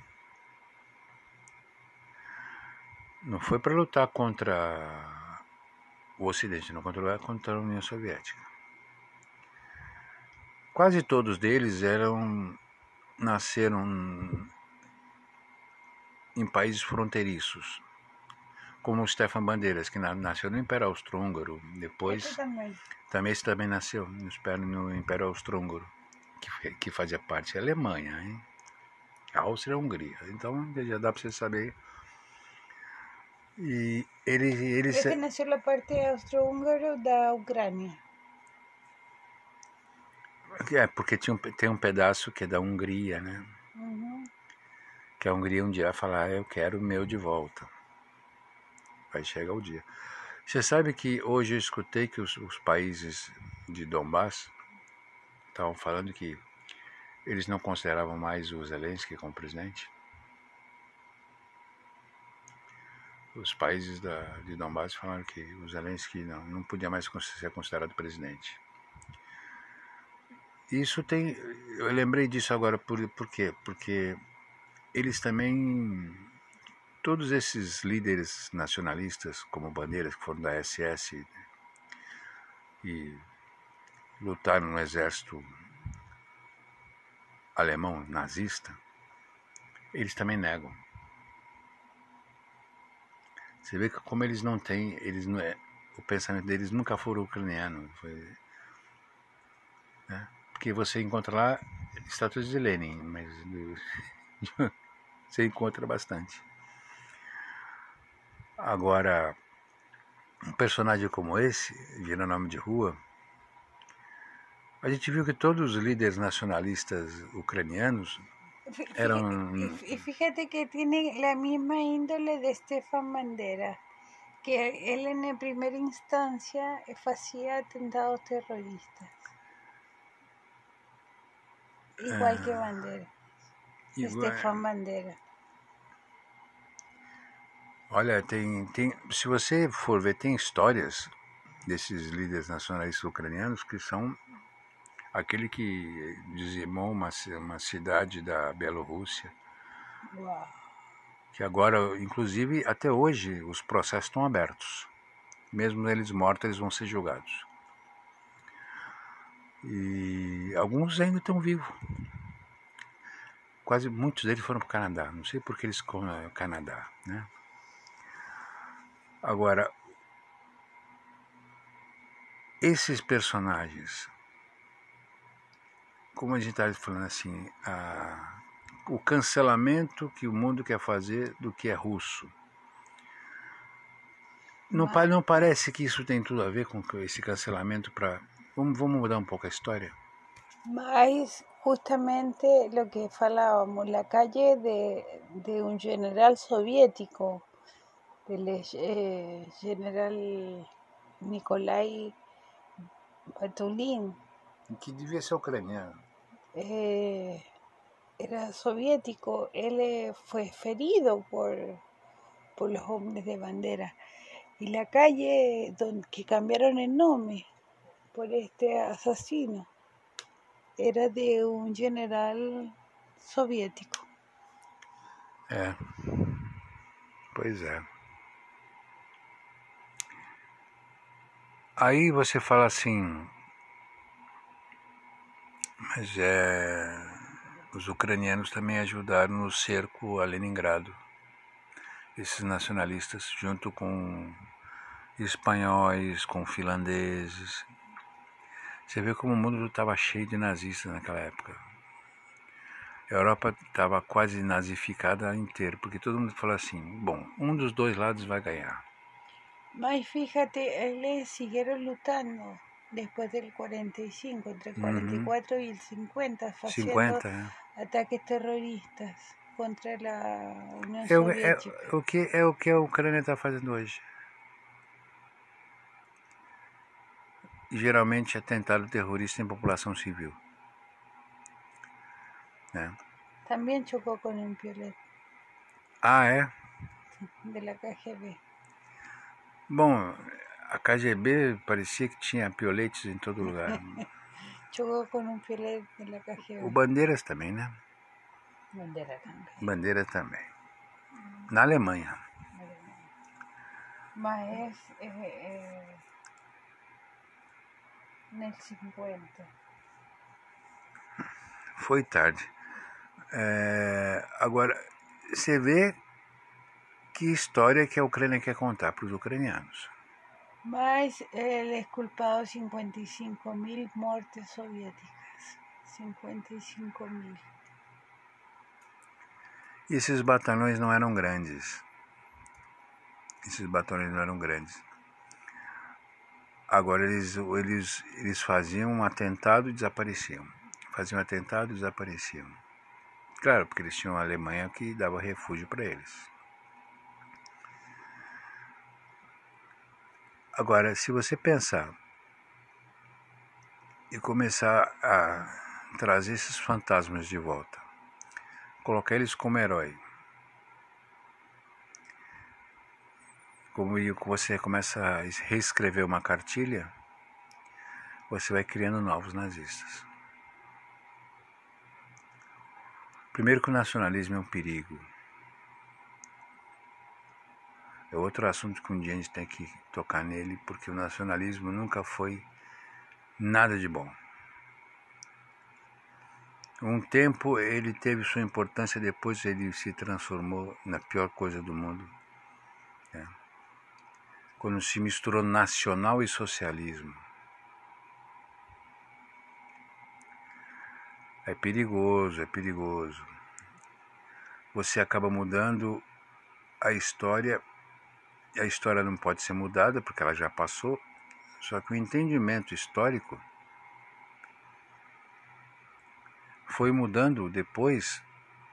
S1: Não foi para lutar contra o Ocidente, não, contra, contra a União Soviética. Quase todos deles eram nasceram em países fronteiriços, como o Stefan Bandeiras, que nasceu no Império Austro-Húngaro, depois
S2: também.
S1: também esse também nasceu no Império Austro-Húngaro, que, que fazia parte da Alemanha, hein? A Áustria e a Hungria. Então já dá para você saber. E ele, ele
S2: Este nasceu na parte austro-húngaro da Ucrânia.
S1: É, porque tinha um, tem um pedaço que é da Hungria, né?
S2: Uhum.
S1: Que a Hungria um dia vai falar, ah, eu quero o meu de volta. Vai chegar o dia. Você sabe que hoje eu escutei que os, os países de Donbass estavam falando que eles não consideravam mais o Zelensky como presidente? Os países da, de Donbass falaram que o Zelensky não, não podia mais ser considerado presidente. Isso tem... Eu lembrei disso agora, por, por quê? Porque eles também... Todos esses líderes nacionalistas, como Bandeiras, que foram da S S e lutaram no exército alemão nazista, eles também negam. Você vê que como eles não têm, eles não é, o pensamento deles nunca foi ucraniano, foi, né? Porque você encontra lá estátuas de Lenin, mas você encontra bastante. Agora, um personagem como esse, vira nome de rua, a gente viu que todos os líderes nacionalistas ucranianos Era
S2: Fí-
S1: um...
S2: Y fíjate que tiene la misma índole de Stefan Bandera, que él en primera instancia hacía atentados terroristas, igual que Bandera,
S1: igual,
S2: Stefan Bandera.
S1: olha, tem, tem, se você for ver, tem histórias desses líderes nacionalistas ucranianos que são aquele que dizimou uma, uma cidade da Bielorrússia,
S2: Uau.
S1: que agora, inclusive, até hoje, os processos estão abertos. Mesmo eles mortos, eles vão ser julgados. E alguns ainda estão vivos. Quase muitos deles foram para o Canadá. Não sei porque eles ficam no Canadá, né? Agora, esses personagens, como a gente está falando assim, a, o cancelamento que o mundo quer fazer do que é russo. Não,
S2: Mas,
S1: não parece que isso tem tudo a ver com esse cancelamento para... Vamos, vamos mudar um pouco a história?
S2: mas justamente lo que falábamos, la calle de, de un general soviético, del eh, general Nikolai Batulin,
S1: Que devia ser ucraniano.
S2: eh, era soviético, él eh, fue ferido por, por los hombres de bandera. Y la calle donde, que cambiaron el nombre por este asesino era de un general soviético.
S1: É, pois é. Aí você fala assim, mas é, os ucranianos também ajudaram no cerco a Leningrado. Esses nacionalistas, junto com espanhóis, com finlandeses. Você vê como o mundo estava cheio de nazistas naquela época. A Europa estava quase nazificada inteira, porque todo mundo falou assim, bom, um dos dois lados vai ganhar.
S2: Mas fíjate, ellos siguieron lutando después del cuarenta y cinco, entre el cuarenta y cuatro uhum. y el cincuenta, haciendo
S1: cinquenta, é.
S2: ataques terroristas contra a União
S1: É,
S2: Soviética.
S1: É, o que, é o que a Ucrânia está fazendo hoje. Geralmente atentado terrorista em população civil. Né?
S2: Também chocou com um piolet.
S1: Ah, é?
S2: De la K G B.
S1: Bom, a K G B parecia que tinha pioletes em todo lugar.
S2: Chocou com um piolet de la K G B.
S1: O Bandeiras também, né?
S2: Bandeira também.
S1: Bandeira também. Na Alemanha.
S2: Mas é, é, no cinquenta.
S1: Foi tarde. É, agora, você vê que história que a Ucrânia quer contar para os ucranianos.
S2: Mas ele é culpado de cinquenta e cinco mil mortes soviéticas. cinquenta e cinco mil.
S1: E esses batalhões não eram grandes. Esses batalhões não eram grandes. Agora eles, eles, eles faziam um atentado e desapareciam. Faziam um atentado e desapareciam. Claro, porque eles tinham a Alemanha que dava refúgio para eles. Agora, se você pensar e começar a trazer esses fantasmas de volta, colocar eles como herói, como você começa a reescrever uma cartilha, você vai criando novos nazistas. Primeiro que o nacionalismo é um perigo. É outro assunto que um dia a gente tem que tocar nele, porque o nacionalismo nunca foi nada de bom. Um tempo ele teve sua importância, depois ele se transformou na pior coisa do mundo. Né? Quando se misturou nacional e socialismo. É perigoso, é perigoso. Você acaba mudando a história. A história não pode ser mudada, porque ela já passou. Só que o entendimento histórico foi mudando depois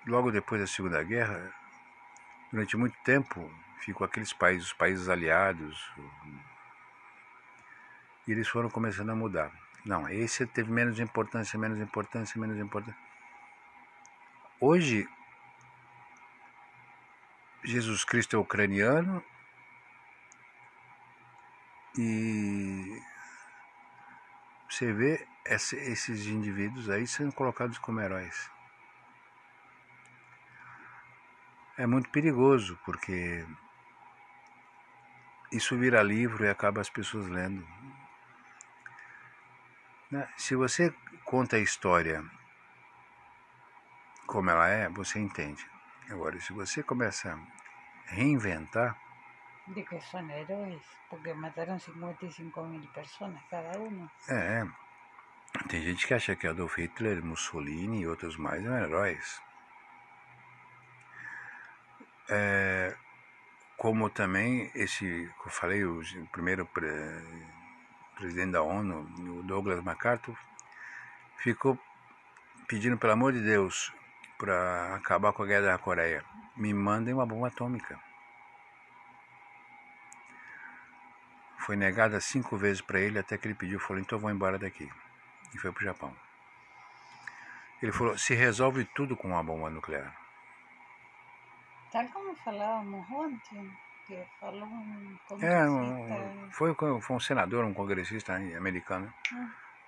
S1: logo depois da Segunda Guerra, durante muito tempo, ficou aqueles países, os países aliados, e eles foram começando a mudar. Não, esse teve menos importância, menos importância, menos importância. Hoje, Jesus Cristo é ucraniano e você vê esses indivíduos aí sendo colocados como heróis. É muito perigoso, porque isso vira livro e acaba as pessoas lendo. Se você conta a história como ela é, você entende. Agora, se você começa a reinventar...
S2: De que são heróis, porque mataram cinquenta e cinco mil pessoas cada um.
S1: É, tem gente que acha que Adolf Hitler, Mussolini e outros mais são heróis. É, como também esse, que eu falei, o primeiro pre, presidente da ONU, o Douglas MacArthur, ficou pedindo, pelo amor de Deus, para acabar com a guerra da Coreia, me mandem uma bomba atômica. Foi negada cinco vezes para ele, até que ele pediu, falou, então eu vou embora daqui. E foi para o Japão. Ele falou, se resolve tudo com uma bomba nuclear.
S2: Tal como falávamos ontem, que falou um congressista...
S1: É, um, foi, foi um senador, um congressista americano. Hum.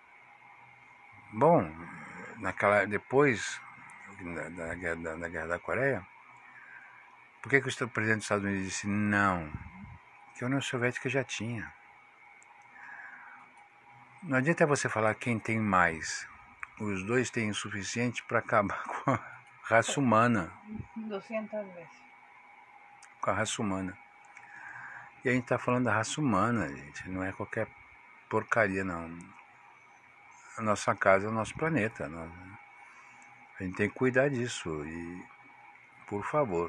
S1: Bom, naquela, depois da, da, da, da Guerra da Coreia, por que, que o presidente dos Estados Unidos disse não? Que a União Soviética já tinha. Não adianta você falar quem tem mais. Os dois têm o suficiente para acabar com a raça humana.
S2: duzentas vezes.
S1: Com a raça humana. E a gente está falando da raça humana, gente. Não é qualquer porcaria, não. A nossa casa é o nosso planeta. A gente tem que cuidar disso. E, por favor,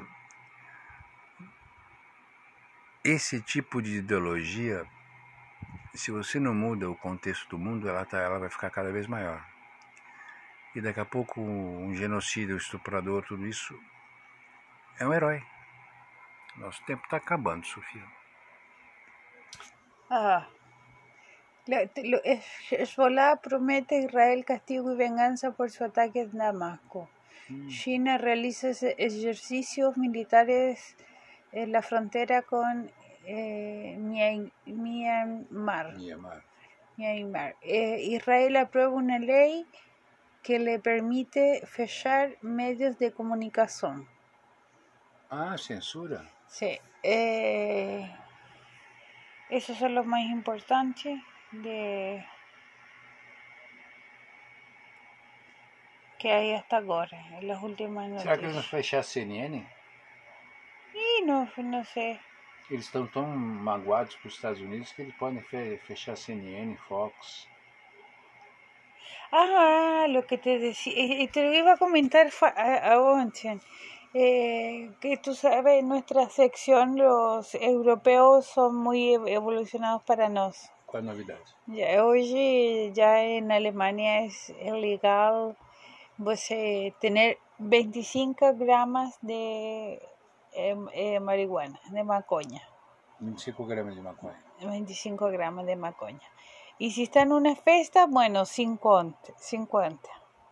S1: esse tipo de ideologia, se você não muda o contexto do mundo, ela, tá, ela vai ficar cada vez maior. E daqui a pouco um genocídio, um estuprador, tudo isso é um herói. Nosso tempo está acabando, Sofia.
S2: Ah, Hezbollah promete a Israel castigo y venganza por su ataque en Damasco. Mm. China realiza ejercicios militares en la frontera con eh, Myanmar.
S1: Myanmar.
S2: Myanmar. Eh, Israel aprueba una ley que le permite fechar medios de comunicación.
S1: Ah, censura.
S2: Sí. Eh, esos son los más importantes de que hay hasta agora, en las últimas noticias.
S1: Será que eles vão fechar a C N N?
S2: Ih, não, não sei.
S1: Eles estão tão magoados com os Estados Unidos que eles podem fechar a C N N, Fox.
S2: Ah, lo que te decía, y te lo iba a comentar a, a Onchen, eh, que tú sabes, en nuestra sección los europeos son muy evolucionados para nosotros.
S1: ¿Cuál novedad?
S2: Ya, hoy ya en Alemania es ilegal pues, eh, tener veinticinco gramos de eh, eh, marihuana, de maconha.
S1: veinticinco gramos de maconha.
S2: veinticinco gramos de maconha. Y si está en una fiesta, bueno, cincuenta. cincuenta.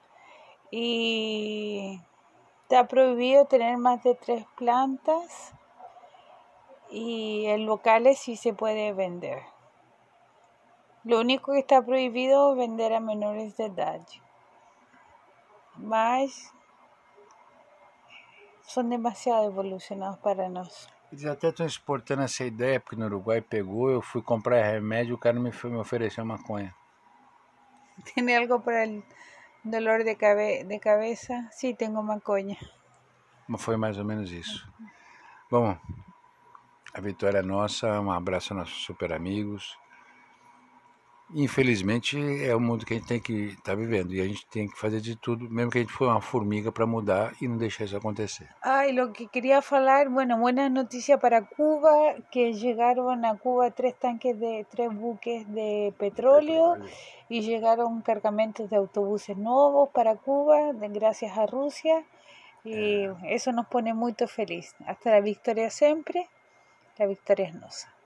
S2: Y está prohibido tener más de tres plantas y en locales sí se puede vender. Lo único que está prohibido es vender a menores de edad. Mas son demasiado evolucionados para nós.
S1: Eles até estão exportando essa ideia, porque no Uruguai pegou, eu fui comprar remédio, o cara me, me ofereceu maconha.
S2: ¿Tiene algo para el dolor de, cabe de cabeza? Sí, tengo maconha.
S1: Mas foi mais ou menos isso. Bom, a vitória é nossa, um abraço aos nossos super amigos. Infelizmente é o mundo que a gente tem que estar tá vivendo e a gente tem que fazer de tudo, mesmo que a gente for uma formiga, para mudar e não deixar isso acontecer.
S2: Ah, y lo que quería falar, bueno, buenas noticias para Cuba, que llegaron a Cuba tres tanques de, tres buques de petróleo, petróleo. Y llegaron cargamentos de autobuses nuevos para Cuba, de, gracias a Rusia. E isso nos pone muito feliz. Hasta a vitória sempre, a vitória é nossa.